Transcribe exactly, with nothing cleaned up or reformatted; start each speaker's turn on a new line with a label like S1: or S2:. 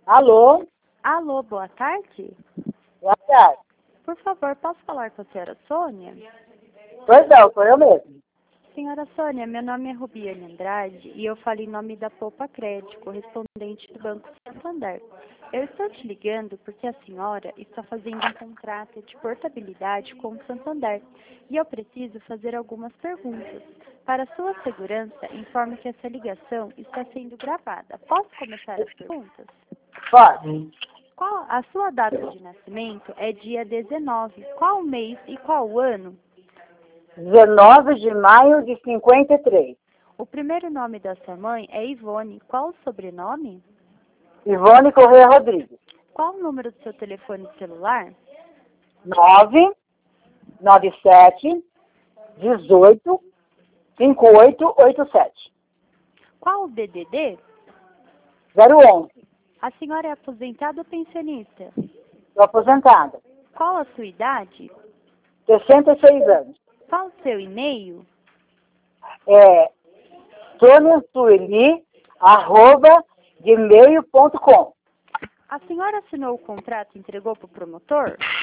S1: Alô?
S2: Alô, boa tarde.
S1: Boa tarde.
S2: Por favor, posso falar com a senhora Sônia?
S1: Pois não, sou eu mesmo.
S2: Senhora Sônia, meu nome é Rubiane Andrade e eu falo em nome da Poupa Crédito, correspondente do Banco Santander. Eu estou te ligando porque a senhora está fazendo um contrato de portabilidade com o Santander e eu preciso fazer algumas perguntas. Para sua segurança, informo que essa ligação está sendo gravada. Posso começar as perguntas?
S1: Pode.
S2: Qual a sua data de nascimento é dia dezenove. Qual o mês e qual o ano?
S1: dezenove de maio de cinquenta e três.
S2: O primeiro nome da sua mãe é Ivone. Qual o sobrenome?
S1: Ivone Correia Rodrigues.
S2: Qual o número do seu telefone celular?
S1: nove nove sete dezoito cinquenta e oito oitenta e sete.
S2: Qual o D D D?
S1: zero onze.
S2: A senhora é aposentada ou pensionista?
S1: Estou aposentada.
S2: Qual a sua idade?
S1: sessenta e seis anos.
S2: Qual o seu e-mail?
S1: É Sônia Sueli, arroba, gmail ponto com.
S2: A senhora assinou o contrato e entregou para o promotor?